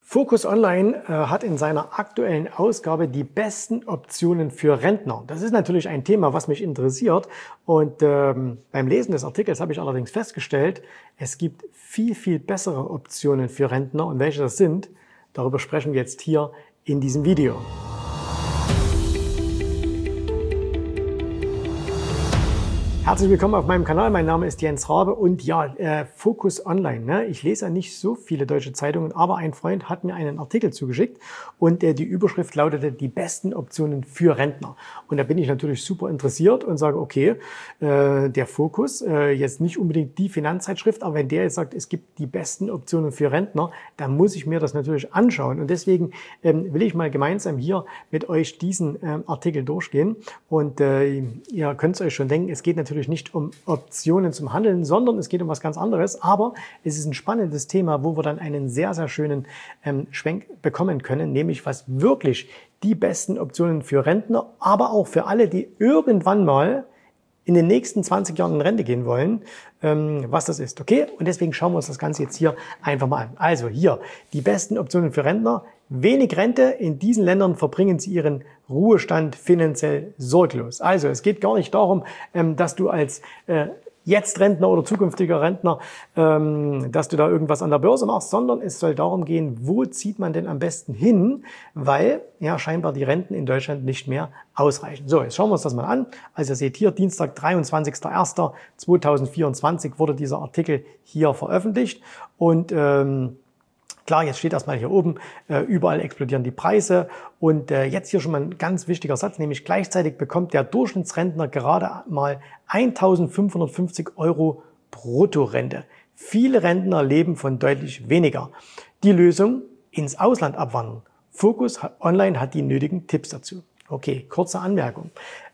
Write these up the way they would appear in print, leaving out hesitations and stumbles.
Focus Online hat in seiner aktuellen Ausgabe die besten Optionen für Rentner. Das ist natürlich ein Thema, was mich interessiert. Und beim Lesen des Artikels habe ich allerdings festgestellt, es gibt viel, viel bessere Optionen für Rentner. Und welche das sind, darüber sprechen wir jetzt hier in diesem Video. Herzlich willkommen auf meinem Kanal. Mein Name ist Jens Rabe und ja, Focus Online. Ne? Ich lese ja nicht so viele deutsche Zeitungen, aber ein Freund hat mir einen Artikel zugeschickt und die Überschrift lautete die besten Optionen für Rentner. Und da bin ich natürlich super interessiert und sage, okay, der Focus, jetzt nicht unbedingt die Finanzzeitschrift, aber wenn der jetzt sagt, es gibt die besten Optionen für Rentner, dann muss ich mir das natürlich anschauen. Und deswegen will ich mal gemeinsam hier mit euch diesen Artikel durchgehen. Und ihr könnt es euch schon denken, es geht natürlich nicht um Optionen zum Handeln, sondern es geht um was ganz anderes. Aber es ist ein spannendes Thema, wo wir dann einen sehr, sehr schönen Schwenk bekommen können, nämlich was wirklich die besten Optionen für Rentner, aber auch für alle, die irgendwann mal in den nächsten 20 Jahren in Rente gehen wollen, was das ist. Okay? Und deswegen schauen wir uns das Ganze jetzt hier einfach mal an. Also hier die besten Optionen für Rentner. Wenig Rente. In diesen Ländern verbringen sie ihren Ruhestand finanziell sorglos. Also es geht gar nicht darum, dass du als jetzt Rentner oder zukünftiger Rentner, dass du da irgendwas an der Börse machst, sondern es soll darum gehen, wo zieht man denn am besten hin, weil ja scheinbar die Renten in Deutschland nicht mehr ausreichen. So, jetzt schauen wir uns das mal an. Also ihr seht hier, Dienstag, 23.01.2024 wurde dieser Artikel hier veröffentlicht und klar, jetzt steht erstmal hier oben, überall explodieren die Preise und jetzt hier schon mal ein ganz wichtiger Satz, nämlich gleichzeitig bekommt der Durchschnittsrentner gerade mal 1.550 € Bruttorente. Viele Rentner leben von deutlich weniger. Die Lösung, ins Ausland abwandern. Focus Online hat die nötigen Tipps dazu. Okay, kurze Anmerkung.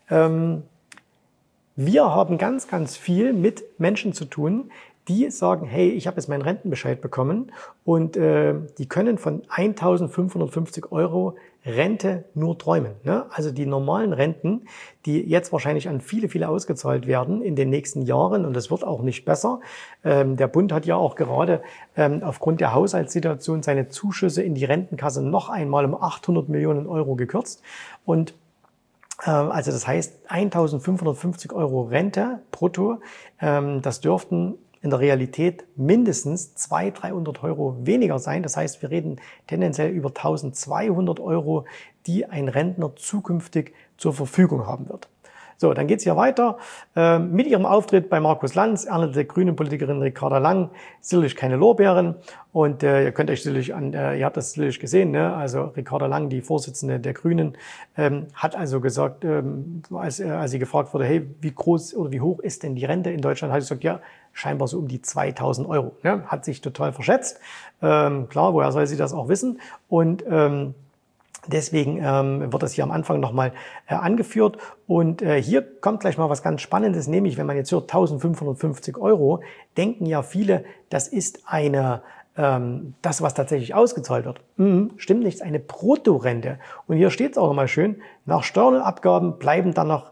Wir haben ganz, ganz viel mit Menschen zu tun, die sagen, hey, ich habe jetzt meinen Rentenbescheid bekommen und die können von 1.550 € Rente nur träumen. Ne? Also die normalen Renten, die jetzt wahrscheinlich an viele, viele ausgezahlt werden in den nächsten Jahren und das wird auch nicht besser. Der Bund hat ja auch gerade aufgrund der Haushaltssituation seine Zuschüsse in die Rentenkasse noch einmal um 800 Millionen € gekürzt und also das heißt 1.550 € Rente brutto, das dürften in der Realität mindestens 200-300 € weniger sein. Das heißt, wir reden tendenziell über 1.200 €, die ein Rentner zukünftig zur Verfügung haben wird. So, dann geht's hier weiter. Mit ihrem Auftritt bei Markus Lanz erntete Grünen-Politikerin Ricarda Lang sicherlich keine Lorbeeren. Und ihr könnt euch sicherlich ihr habt das sicherlich gesehen, ne? Also Ricarda Lang, die Vorsitzende der Grünen, hat also gesagt, als sie gefragt wurde, hey, wie groß oder wie hoch ist denn die Rente in Deutschland, hat sie gesagt, ja, scheinbar so um die 2.000 €. Ne? Hat sich total verschätzt. Klar, woher soll sie das auch wissen? Und deswegen wird das hier am Anfang nochmal angeführt. Und hier kommt gleich mal was ganz Spannendes, nämlich wenn man jetzt hört 1.550 €, denken ja viele, das ist das, was tatsächlich ausgezahlt wird. Stimmt nicht, eine Bruttorente. Und hier steht es auch nochmal schön, nach Steuern und Abgaben bleiben dann noch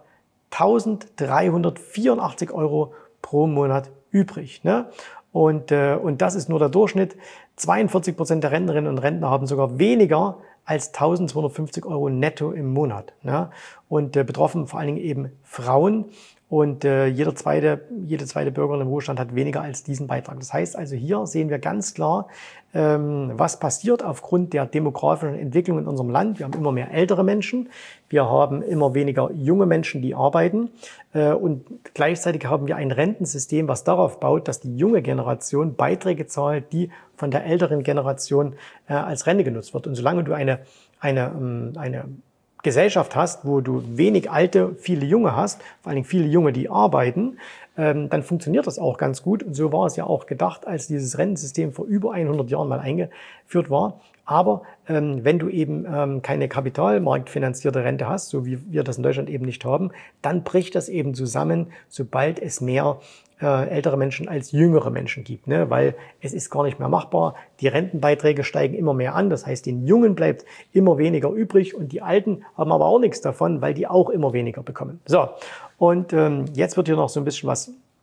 1.384 € pro Monat übrig. Ne? Und das ist nur der Durchschnitt. 42% der Rentnerinnen und Rentner haben sogar weniger als 1.250 € netto im Monat. Ne? Und betroffen vor allen Dingen eben Frauen. Und jede zweite Bürgerin im Ruhestand hat weniger als diesen Beitrag. Das heißt also, hier sehen wir ganz klar, was passiert aufgrund der demografischen Entwicklung in unserem Land. Wir haben immer mehr ältere Menschen, wir haben immer weniger junge Menschen, die arbeiten und gleichzeitig haben wir ein Rentensystem, was darauf baut, dass die junge Generation Beiträge zahlt, die von der älteren Generation als Rente genutzt wird. Und solange du eine Gesellschaft hast, wo du wenig Alte, viele Junge hast, vor allen Dingen viele Junge, die arbeiten, dann funktioniert das auch ganz gut. Und so war es ja auch gedacht, als dieses Rentensystem vor über 100 Jahren mal eingeführt war. Aber wenn du eben keine kapitalmarktfinanzierte Rente hast, so wie wir das in Deutschland eben nicht haben, dann bricht das eben zusammen, sobald es mehr ältere Menschen als jüngere Menschen gibt, ne? Weil es ist gar nicht mehr machbar. Die Rentenbeiträge steigen immer mehr an. Das heißt, den Jungen bleibt immer weniger übrig und die Alten haben aber auch nichts davon, weil die auch immer weniger bekommen. So, und jetzt wird hier noch so ein bisschen was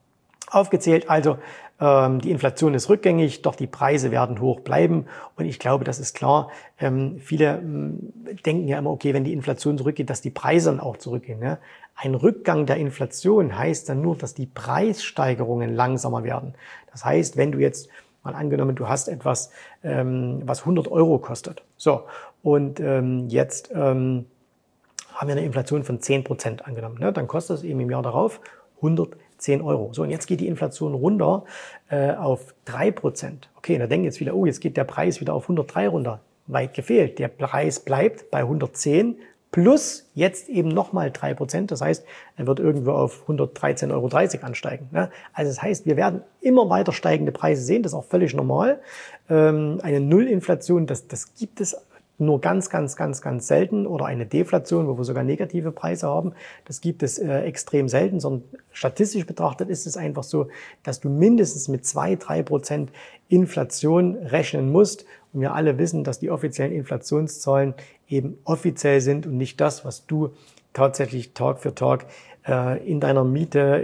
aufgezählt. Also die Inflation ist rückgängig, doch die Preise werden hoch bleiben. Und ich glaube, das ist klar. Viele denken ja immer, okay, wenn die Inflation zurückgeht, dass die Preise dann auch zurückgehen. Ne? Ein Rückgang der Inflation heißt dann nur, dass die Preissteigerungen langsamer werden. Das heißt, wenn du jetzt mal angenommen, du hast etwas, was 100 Euro kostet. So, und jetzt haben wir eine Inflation von 10% angenommen. Ne? Dann kostet es eben im Jahr darauf 110 Euro. So, und jetzt geht die Inflation runter auf 3%. Okay, da denken jetzt viele, oh, jetzt geht der Preis wieder auf 103 runter. Weit gefehlt. Der Preis bleibt bei 110 plus jetzt eben nochmal 3%. Das heißt, er wird irgendwo auf 113,30 Euro ansteigen. Ne? Also das heißt, wir werden immer weiter steigende Preise sehen. Das ist auch völlig normal. Eine Nullinflation, das gibt es nur ganz selten, oder eine Deflation, wo wir sogar negative Preise haben. Das gibt es extrem selten, sondern statistisch betrachtet ist es einfach so, dass du mindestens mit 2-3% Inflation rechnen musst. Und wir alle wissen, dass die offiziellen Inflationszahlen eben offiziell sind und nicht das, was du tatsächlich Tag für Tag in deiner Miete,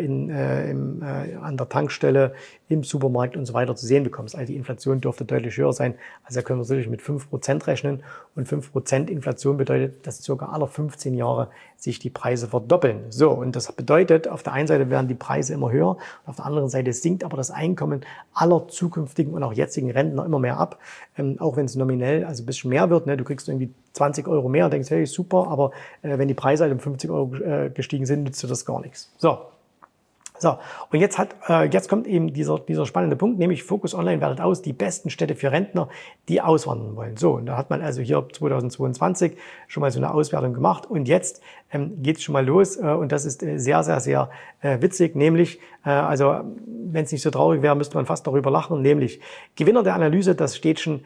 an der Tankstelle, im Supermarkt und so weiter zu sehen bekommst. Also die Inflation dürfte deutlich höher sein. Also da können wir sicherlich mit 5% rechnen. Und 5% Inflation bedeutet, dass circa alle 15 Jahre sich die Preise verdoppeln. So, und das bedeutet, auf der einen Seite werden die Preise immer höher, und auf der anderen Seite sinkt aber das Einkommen aller zukünftigen und auch jetzigen Rentner immer mehr ab. Auch wenn es nominell also ein bisschen mehr wird. Ne? Du kriegst irgendwie 20 Euro mehr und denkst, hey, super, aber wenn die Preise halt um 50 Euro gestiegen sind, nützt dir das gar nichts. So, und jetzt kommt eben dieser spannende Punkt, nämlich Focus Online wertet aus die besten Städte für Rentner, die auswandern wollen. So, und da hat man also hier 2022 schon mal so eine Auswertung gemacht, und jetzt geht es schon mal los, und das ist sehr witzig, nämlich, also wenn es nicht so traurig wäre, müsste man fast darüber lachen, nämlich Gewinner der Analyse, das Städtchen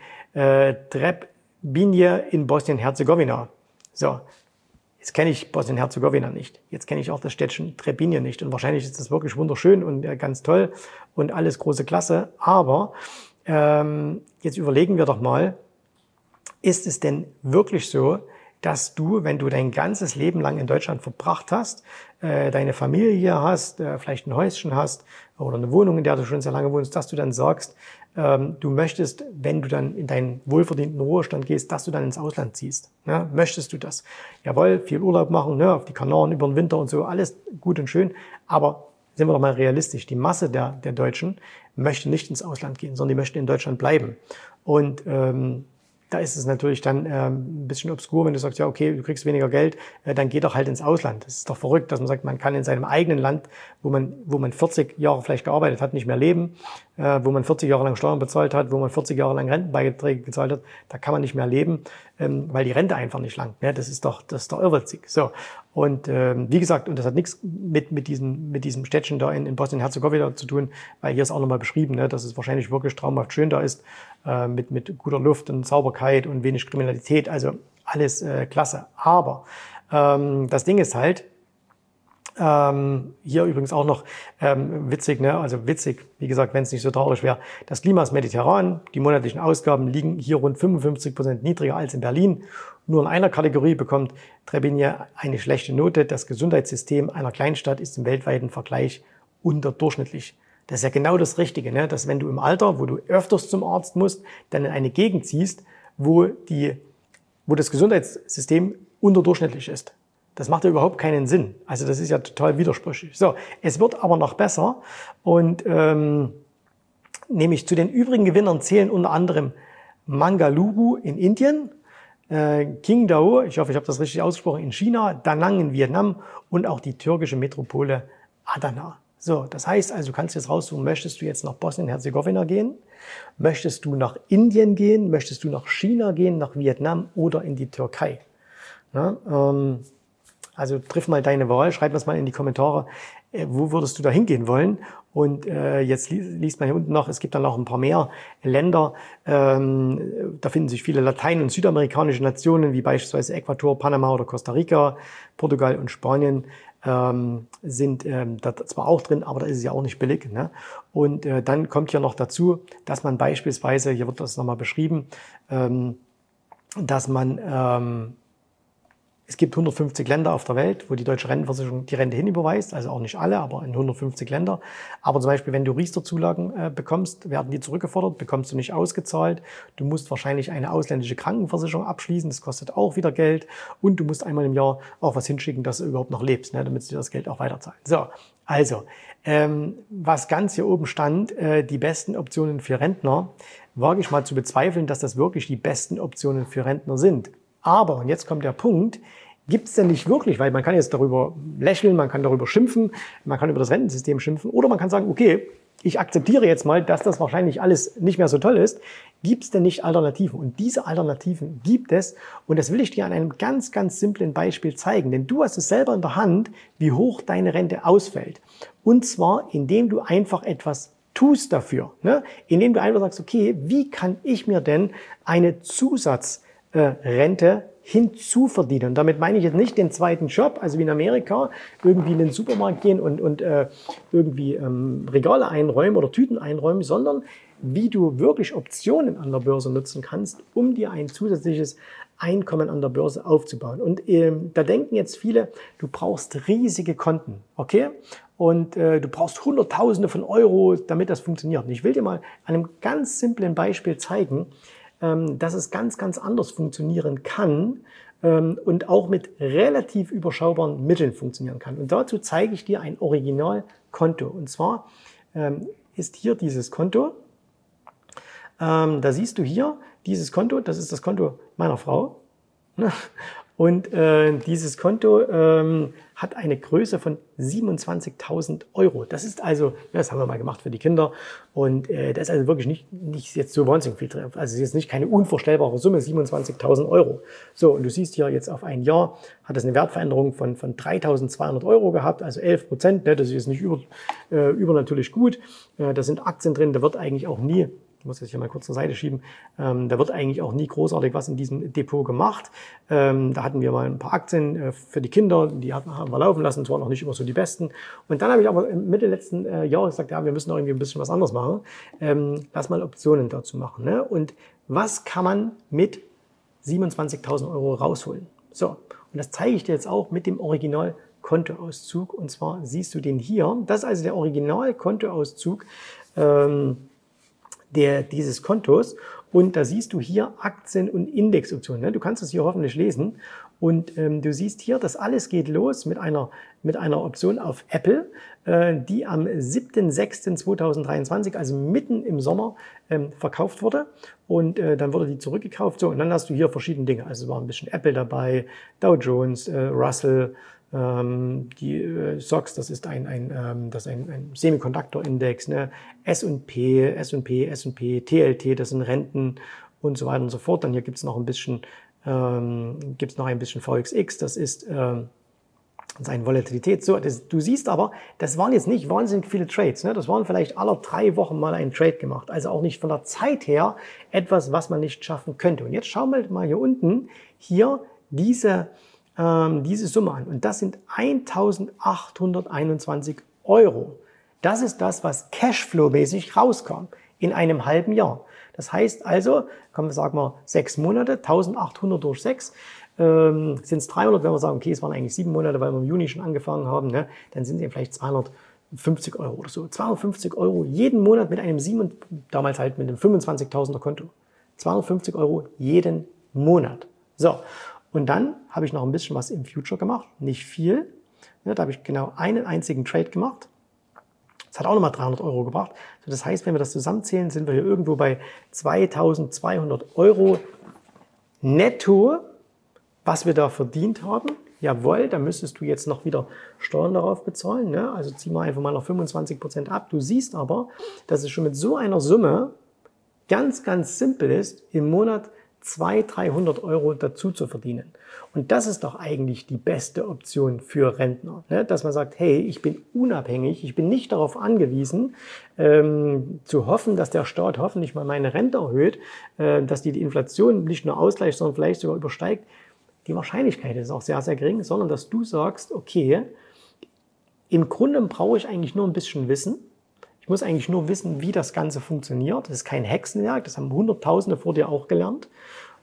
Trebinje in Bosnien-Herzegowina. So. Jetzt kenne ich Bosnien-Herzegowina nicht. Jetzt kenne ich auch das Städtchen Trebinje nicht. Und wahrscheinlich ist das wirklich wunderschön und ganz toll und alles große Klasse. Aber jetzt überlegen wir doch mal, ist es denn wirklich so, dass du, wenn du dein ganzes Leben lang in Deutschland verbracht hast, deine Familie hier hast, vielleicht ein Häuschen hast oder eine Wohnung, in der du schon sehr lange wohnst, dass du dann sagst, du möchtest, wenn du dann in deinen wohlverdienten Ruhestand gehst, dass du dann ins Ausland ziehst. Ne? Möchtest du das? Jawohl, viel Urlaub machen, ne? Auf die Kanaren über den Winter und so, alles gut und schön. Aber sind wir doch mal realistisch, die Masse der Deutschen möchte nicht ins Ausland gehen, sondern die möchten in Deutschland bleiben. Und da ist es natürlich dann ein bisschen obskur, wenn du sagst, ja okay, du kriegst weniger Geld, dann geh doch halt ins Ausland. Das ist doch verrückt, dass man sagt, man kann in seinem eigenen Land, wo man 40 Jahre vielleicht gearbeitet hat, nicht mehr leben, wo man 40 Jahre lang Steuern bezahlt hat, wo man 40 Jahre lang Rentenbeiträge gezahlt hat, da kann man nicht mehr leben, weil die Rente einfach nicht langt. Ne? Das ist doch irrwitzig. So. Und wie gesagt, und das hat nichts mit diesem Städtchen da in Bosnien-Herzegowina zu tun, weil hier ist auch nochmal beschrieben, ne, dass es wahrscheinlich wirklich traumhaft schön da ist, mit guter Luft und Sauberkeit und wenig Kriminalität, also alles klasse. Aber das Ding ist halt, hier übrigens auch noch witzig, ne? Also witzig, wie gesagt, wenn es nicht so traurig wäre. Das Klima ist mediterran, die monatlichen Ausgaben liegen hier rund 55% niedriger als in Berlin. Nur in einer Kategorie bekommt Trebinje eine schlechte Note. Das Gesundheitssystem einer Kleinstadt ist im weltweiten Vergleich unterdurchschnittlich. Das ist ja genau das Richtige, ne? Dass wenn du im Alter, wo du öfters zum Arzt musst, dann in eine Gegend ziehst, wo das Gesundheitssystem unterdurchschnittlich ist. Das macht ja überhaupt keinen Sinn. Also das ist ja total widersprüchlich. So, es wird aber noch besser, und nämlich zu den übrigen Gewinnern zählen unter anderem Mangaluru in Indien, Qingdao, ich hoffe, ich habe das richtig ausgesprochen, in China, Da Nang in Vietnam und auch die türkische Metropole Adana. So, das heißt also, du kannst jetzt raussuchen, möchtest du jetzt nach Bosnien-Herzegowina gehen? Möchtest du nach Indien gehen? Möchtest du nach China gehen, nach Vietnam oder in die Türkei? Ja, also triff mal deine Wahl, schreib das mal in die Kommentare, wo würdest du da hingehen wollen? Und jetzt liest man hier unten noch, es gibt dann noch ein paar mehr Länder, da finden sich viele latein- und südamerikanische Nationen, wie beispielsweise Ecuador, Panama oder Costa Rica, Portugal und Spanien sind da zwar auch drin, aber da ist es ja auch nicht billig. Ne? Und dann kommt hier noch dazu, dass man beispielsweise, hier wird das nochmal beschrieben, dass man Es gibt 150 Länder auf der Welt, wo die deutsche Rentenversicherung die Rente hinüberweist, also auch nicht alle, aber in 150 Länder. Aber zum Beispiel, wenn du Riester-Zulagen bekommst, werden die zurückgefordert, bekommst du nicht ausgezahlt. Du musst wahrscheinlich eine ausländische Krankenversicherung abschließen, das kostet auch wieder Geld. Und du musst einmal im Jahr auch was hinschicken, dass du überhaupt noch lebst, ne, damit sie dir das Geld auch weiterzahlen. So, also, was ganz hier oben stand, die besten Optionen für Rentner, wage ich mal zu bezweifeln, dass das wirklich die besten Optionen für Rentner sind. Aber, und jetzt kommt der Punkt, gibt es denn nicht wirklich, weil man kann jetzt darüber lächeln, man kann darüber schimpfen, man kann über das Rentensystem schimpfen oder man kann sagen, okay, ich akzeptiere jetzt mal, dass das wahrscheinlich alles nicht mehr so toll ist. Gibt es denn nicht Alternativen? Und diese Alternativen gibt es und das will ich dir an einem ganz, ganz simplen Beispiel zeigen. Denn du hast es selber in der Hand, wie hoch deine Rente ausfällt. Und zwar, indem du einfach etwas tust dafür. Ne? Indem du einfach sagst, okay, wie kann ich mir denn eine Zusatzrente hinzuverdienen? Und damit meine ich jetzt nicht den zweiten Job, also wie in Amerika, irgendwie in den Supermarkt gehen und irgendwie Regale einräumen oder Tüten einräumen, sondern wie du wirklich Optionen an der Börse nutzen kannst, um dir ein zusätzliches Einkommen an der Börse aufzubauen. Und da denken jetzt viele, du brauchst riesige Konten, okay? Und du brauchst Hunderttausende von Euro, damit das funktioniert. Und ich will dir mal an einem ganz simplen Beispiel zeigen, dass es ganz, ganz anders funktionieren kann und auch mit relativ überschaubaren Mitteln funktionieren kann. Und dazu zeige ich dir ein Originalkonto. Und zwar ist hier dieses Konto. Da siehst du hier dieses Konto, das ist das Konto meiner Frau. Und dieses Konto hat eine Größe von 27.000 Euro. Das ist also, das haben wir mal gemacht für die Kinder. Und das ist also wirklich nicht jetzt so wahnsinnig viel drin. Also es ist jetzt nicht keine unvorstellbare Summe, 27.000 Euro. So, und du siehst hier jetzt auf ein Jahr hat es eine Wertveränderung von 3.200 Euro gehabt, also 11%. Ne, das ist jetzt nicht übernatürlich gut. Da sind Aktien drin, da wird eigentlich auch nie, ich muss das hier mal kurz zur Seite schieben, da wird eigentlich auch nie großartig was in diesem Depot gemacht. Da hatten wir mal ein paar Aktien für die Kinder, die haben wir laufen lassen, zwar noch nicht immer so die besten. Und dann habe ich aber Mitte letzten Jahres gesagt, ja, wir müssen noch irgendwie ein bisschen was anderes machen. Lass mal Optionen dazu machen. Ne? Und was kann man mit 27.000 Euro rausholen? So, und das zeige ich dir jetzt auch mit dem Originalkontoauszug. Und zwar siehst du den hier. Das ist also der Originalkontoauszug dieses Kontos und da siehst du hier Aktien- und Indexoptionen. Du kannst das hier hoffentlich lesen und du siehst hier, das alles geht los mit einer Option auf Apple, die am 7.6.2023, also mitten im Sommer, verkauft wurde und dann wurde die zurückgekauft. So, und dann hast du hier verschiedene Dinge. Also es war ein bisschen Apple dabei, Dow Jones, Russell, die SOX, das ist ein Semiconductor-Index, ne? S&P, TLT, das sind Renten und so weiter und so fort. Dann hier gibt's noch ein bisschen VXX, das ist seine Volatilität. So, du siehst aber, das waren jetzt nicht wahnsinnig viele Trades. Ne? Das waren vielleicht alle 3 Wochen mal ein Trade gemacht. Also auch nicht von der Zeit her etwas, was man nicht schaffen könnte. Und jetzt schauen wir mal hier unten, hier diese Summe an. Und das sind 1.821 Euro. Das ist das, was Cashflow-mäßig rauskam in einem halben Jahr. Das heißt also, sagen wir 6 Monate, 1.800 durch 6, sind es 300, wenn wir sagen, okay, es waren eigentlich 7 Monate, weil wir im Juni schon angefangen haben, ne, dann sind es eben vielleicht 250 Euro oder so. 250 Euro jeden Monat mit einem damals halt mit einem 25.000er Konto. 250 Euro jeden Monat. So. Und dann habe ich noch ein bisschen was im Future gemacht, nicht viel. Ja, da habe ich genau einen einzigen Trade gemacht. Das hat auch nochmal 300 Euro gebracht. So, das heißt, wenn wir das zusammenzählen, sind wir hier irgendwo bei 2.200 Euro netto, was wir da verdient haben. Jawohl, da müsstest du jetzt noch wieder Steuern darauf bezahlen. Ne? Also zieh mal einfach mal noch 25% ab. Du siehst aber, dass es schon mit so einer Summe ganz, ganz simpel ist, im Monat 200-300 Euro dazu zu verdienen. Und das ist doch eigentlich die beste Option für Rentner, ne? Dass man sagt, hey, ich bin unabhängig, ich bin nicht darauf angewiesen, zu hoffen, dass der Staat hoffentlich mal meine Rente erhöht, dass die Inflation nicht nur ausgleicht, sondern vielleicht sogar übersteigt. Die Wahrscheinlichkeit ist auch sehr, sehr gering, sondern dass du sagst, okay, im Grunde brauche ich eigentlich nur ein bisschen Wissen. Ich muss eigentlich nur wissen, wie das Ganze funktioniert. Das ist kein Hexenwerk, das haben Hunderttausende vor dir auch gelernt.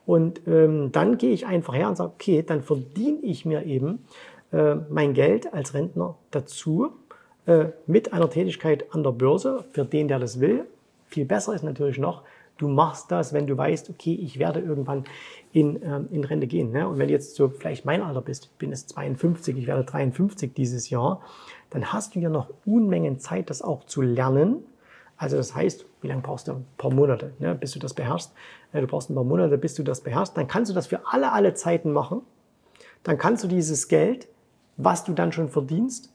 Und dann gehe ich einfach her und sage, okay, dann verdiene ich mir eben mein Geld als Rentner dazu mit einer Tätigkeit an der Börse, für den, der das will. Viel besser ist natürlich noch, du machst das, wenn du weißt, okay, ich werde irgendwann in Rente gehen. Ne? Und wenn du jetzt so vielleicht mein Alter bist, ich bin jetzt 52, ich werde 53 dieses Jahr, dann hast du ja noch Unmengen Zeit, das auch zu lernen. Also das heißt, wie lange brauchst du? Ein paar Monate, ne, bis du das beherrschst. Du brauchst ein paar Monate, bis du das beherrschst. Dann kannst du das für alle Zeiten machen. Dann kannst du dieses Geld, was du dann schon verdienst,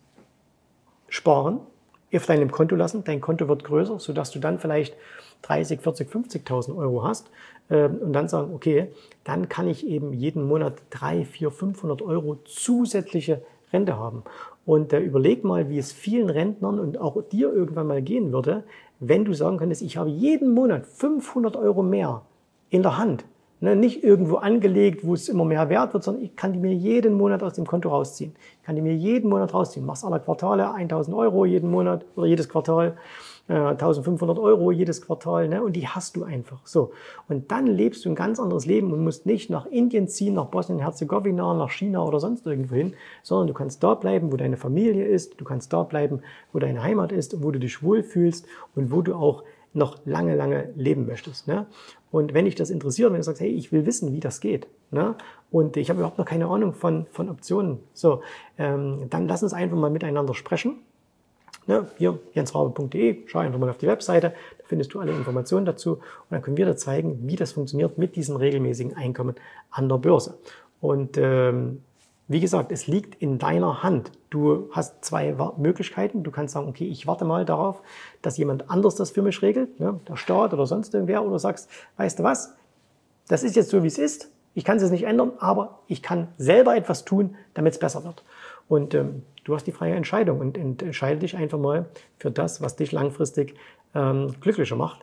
sparen, auf deinem Konto lassen. Dein Konto wird größer, sodass du dann vielleicht 30, 40, 50.000 Euro hast. Und dann sagen, okay, dann kann ich eben jeden Monat 300, 400, 500 Euro zusätzliche Rente haben. Und überleg mal, wie es vielen Rentnern und auch dir irgendwann mal gehen würde, wenn du sagen könntest, ich habe jeden Monat 500 Euro mehr in der Hand. Ne, nicht irgendwo angelegt, wo es immer mehr wert wird, sondern ich kann die mir jeden Monat aus dem Konto rausziehen. Ich kann die mir jeden Monat rausziehen. Machst alle Quartale 1.000 Euro jeden Monat oder jedes Quartal. 1.500 Euro jedes Quartal, ne? Und die hast du einfach so. Und dann lebst du ein ganz anderes Leben und musst nicht nach Indien ziehen, nach Bosnien-Herzegowina, nach China oder sonst irgendwo hin, sondern du kannst da bleiben, wo deine Familie ist, du kannst da bleiben, wo deine Heimat ist, wo du dich wohlfühlst und wo du auch noch lange, lange leben möchtest. Ne? Und wenn dich das interessiert, wenn du sagst, hey, ich will wissen, wie das geht, ne? Und ich habe überhaupt noch keine Ahnung von Optionen, so, dann lass uns einfach mal miteinander sprechen. Ne, hier jensrabe.de, schau einfach mal auf die Webseite, da findest du alle Informationen dazu und dann können wir dir zeigen, wie das funktioniert mit diesem regelmäßigen Einkommen an der Börse. Und wie gesagt, es liegt in deiner Hand. Du hast zwei Möglichkeiten. Du kannst sagen, okay, ich warte mal darauf, dass jemand anders das für mich regelt, ne, der Staat oder sonst irgendwer, oder sagst, weißt du was, das ist jetzt so, wie es ist, ich kann es jetzt nicht ändern, aber ich kann selber etwas tun, damit es besser wird. Und du hast die freie Entscheidung und entscheide dich einfach mal für das, was dich langfristig glücklicher macht.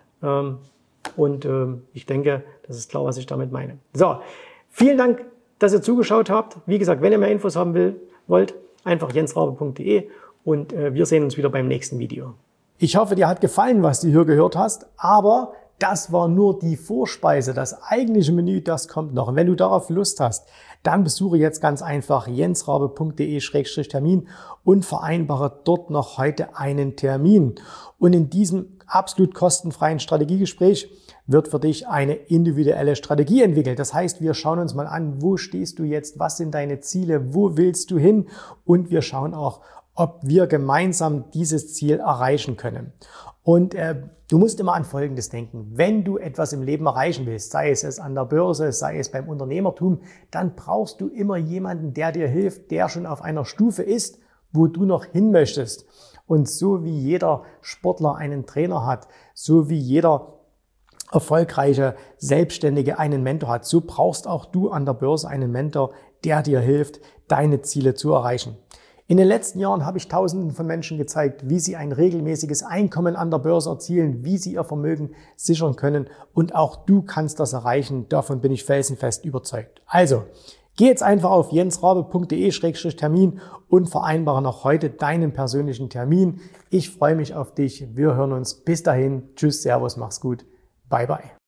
Ich denke, das ist klar, was ich damit meine. So, vielen Dank, dass ihr zugeschaut habt. Wie gesagt, wenn ihr mehr Infos haben wollt, einfach jensrabe.de und wir sehen uns wieder beim nächsten Video. Ich hoffe, dir hat gefallen, was du hier gehört hast, aber das war nur die Vorspeise. Das eigentliche Menü, das kommt noch. Und wenn du darauf Lust hast, dann besuche jetzt ganz einfach jensrabe.de/Termin und vereinbare dort noch heute einen Termin. Und in diesem absolut kostenfreien Strategiegespräch wird für dich eine individuelle Strategie entwickelt. Das heißt, wir schauen uns mal an, wo stehst du jetzt, was sind deine Ziele, wo willst du hin? Und wir schauen auch, ob wir gemeinsam dieses Ziel erreichen können. Und du musst immer an Folgendes denken. Wenn du etwas im Leben erreichen willst, sei es an der Börse, sei es beim Unternehmertum, dann brauchst du immer jemanden, der dir hilft, der schon auf einer Stufe ist, wo du noch hin möchtest. Und so wie jeder Sportler einen Trainer hat, so wie jeder erfolgreiche Selbstständige einen Mentor hat, so brauchst auch du an der Börse einen Mentor, der dir hilft, deine Ziele zu erreichen. In den letzten Jahren habe ich Tausenden von Menschen gezeigt, wie sie ein regelmäßiges Einkommen an der Börse erzielen, wie sie ihr Vermögen sichern können. Und auch du kannst das erreichen. Davon bin ich felsenfest überzeugt. Also, geh jetzt einfach auf jensrabe.de/Termin und vereinbare noch heute deinen persönlichen Termin. Ich freue mich auf dich. Wir hören uns. Bis dahin. Tschüss, Servus, mach's gut. Bye, bye.